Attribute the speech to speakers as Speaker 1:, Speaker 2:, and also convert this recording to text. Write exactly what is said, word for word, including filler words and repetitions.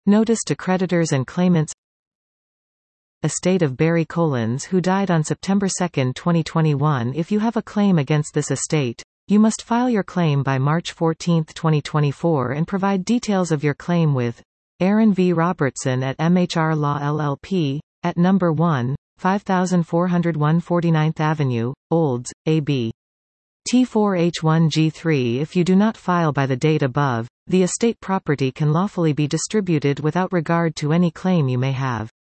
Speaker 1: Notice to creditors and claimants. Estate of Barry Collins, who died on September second twenty twenty-one. If you have a claim against this estate, you must file your claim by March fourteenth twenty twenty-four and provide details of your claim with Aaron V. Robertson at M H R Law L L P, at number one, five thousand four hundred one forty-ninth Avenue, Olds, A B T four H one G three. If you do not file by the date above, the estate property can lawfully be distributed without regard to any claim you may have.